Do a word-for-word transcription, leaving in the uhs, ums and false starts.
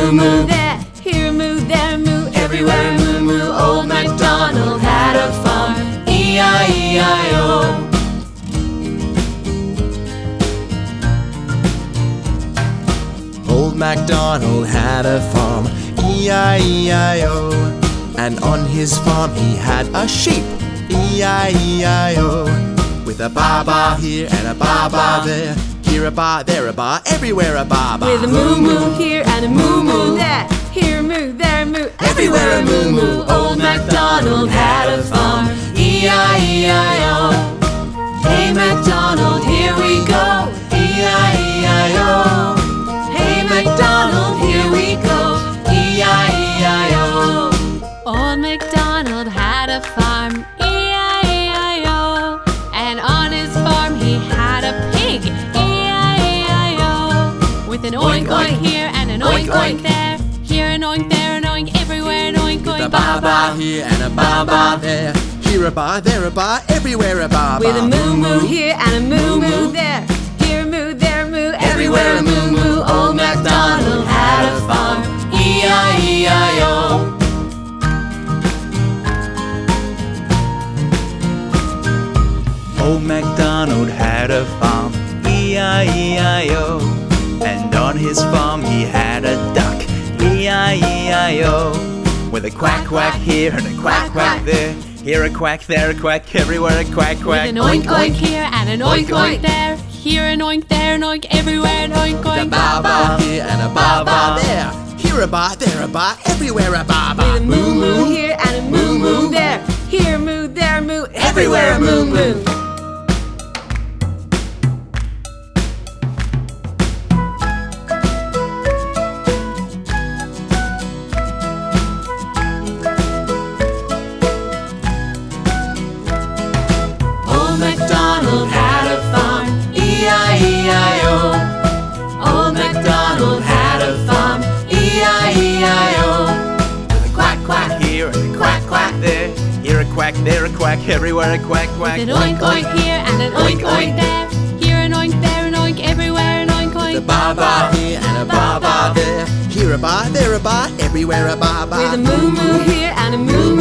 moo moo there, here a moo, there a moo, everywhere a moo moo. Old MacDonald had a farm, E I E I O. Old MacDonald had a farm, E I E I O. And on his farm he had a sheep, E I E I O. With a ba-ba here and a ba-ba there, here a ba, there a ba, everywhere a ba-ba. With a moo moo here and a moo moo there, here a moo, there a moo, everywhere a moo moo. Old MacDonald had a farm, E I E I O. Hey MacDonald, here we go, E I E I O. Hey MacDonald, here we go, E I E I O. Old MacDonald had a farm, E I E I O. And on his farm he had a pig, E I E I O. With an oink oink here and an oink oink there, here an oink, there an oink, everywhere an oink oink. With a ba-ba here and a ba-ba there, here a ba, there a ba, everywhere a ba-ba. With a moo moo here and a moo moo there, here a moo, there a moo, everywhere a moo moo. Old MacDonald had a farm, E I E I O. Old MacDonald had a farm, E I E I O. And on his farm he had a duck, E I E I O. With a quack quack here and a quack quack there, here a quack, there a quack, everywhere a quack quack. With an oink oink here and an oink oink there, here an oink, there an oink, everywhere an oink oink. With a ba-ba here and a ba-ba there, here a ba, there a ba, everywhere a ba-ba. With a moo moo here and a moo moo there, here a moo, there a moo, everywhere a moo moo. Old MacDonald had a farm, E I E I O. Old MacDonald had a farm, E I E I O. With a quack quack here and a quack quack there, here a quack, there a quack, everywhere a quack quack. With an oink oink here and an oink oink there, here an oink, there an oink, everywhere an oink oink. With a ba-ba here and a ba-ba there, here a ba, there a ba, everywhere a ba-ba. With a moo moo here and a moo